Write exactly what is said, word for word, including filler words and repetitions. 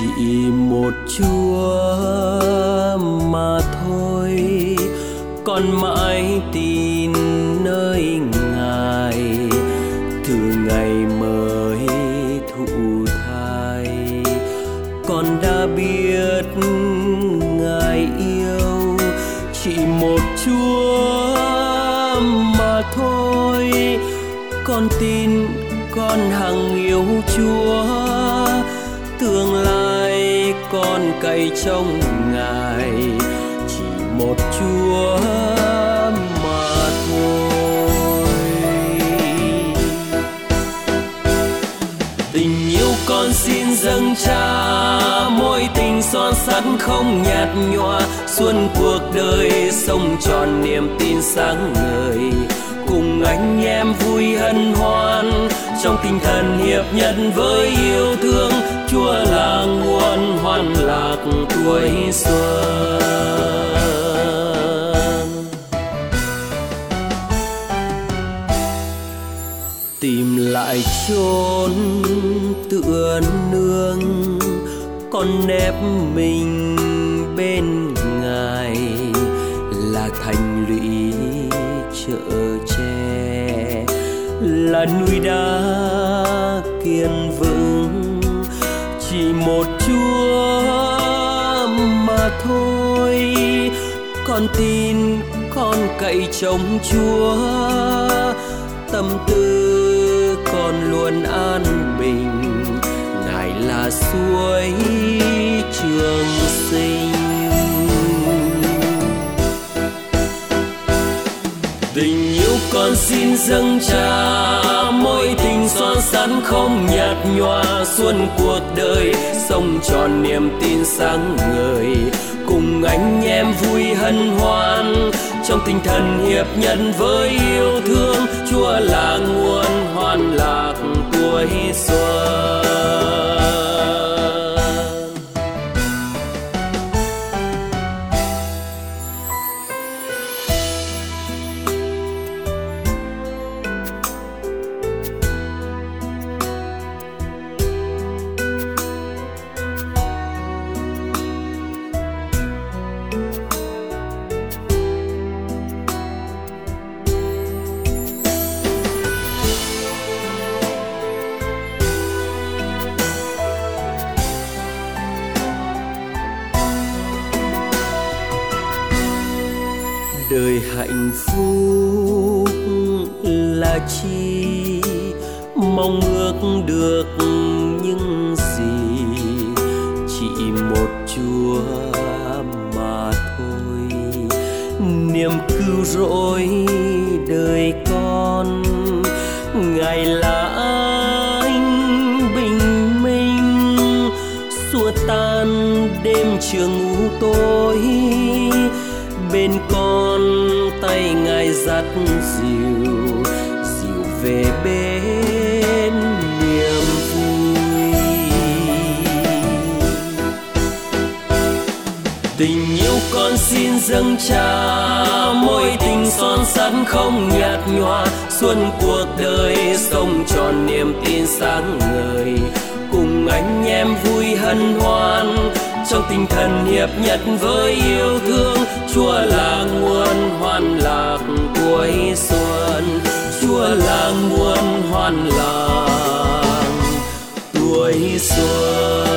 chỉ một Chúa mà thôi, con mãi tin nơi Ngài, từ ngày mới thụ thai con đã biết Ngài yêu. Chỉ một Chúa mà thôi, con tin con hằng yêu Chúa, tương lai con cậy trông Ngài. Chỉ một Chúa mà thôi. Tình yêu con xin dâng Cha, mối tình son sắt không nhạt nhòa, suốt cuộc đời sống tròn niềm tin sáng ngời. Cùng anh em vui hân hoan trong tinh thần hiệp nhất với yêu thương, Chúa là nguồn hoan lạc tuổi xuân. Tìm lại chốn tựa nương, con nép mình bên Ngài, là thành lũy chở che, là núi đá kiên vững. Chỉ một Chúa mà thôi, con tin con cậy trông Chúa, tâm tư con luôn an bình. Ngài là suối trường sinh. Tình yêu con xin dâng Cha, mối tình son sắt không nhạt nhòa, suốt cuộc đời sống tròn niềm tin sáng ngời. Cùng anh em vui hân hoan trong tinh thần hiệp nhất với yêu thương, Chúa là nguồn hoan lạc tuổi xuân. Đời hạnh phúc là chi, mong ước được những gì. Chỉ một Chúa mà thôi, niềm cứu rỗi đời con. Ngài là ánh bình minh, xua tan đêm trường u tối. Bên con tay Ngài dắt dìu, dìu về bên niềm vui. Tình yêu con xin dâng Cha, mối tình son sắt không nhạt nhòa, suốt cuộc đời sống tròn niềm tin sáng ngời. Cùng anh em vui hân hoan trong tinh thần hiệp nhất với yêu thương, Chúa là nguồn hoan lạc tuổi xuân. Chúa là nguồn hoan lạc tuổi xuân.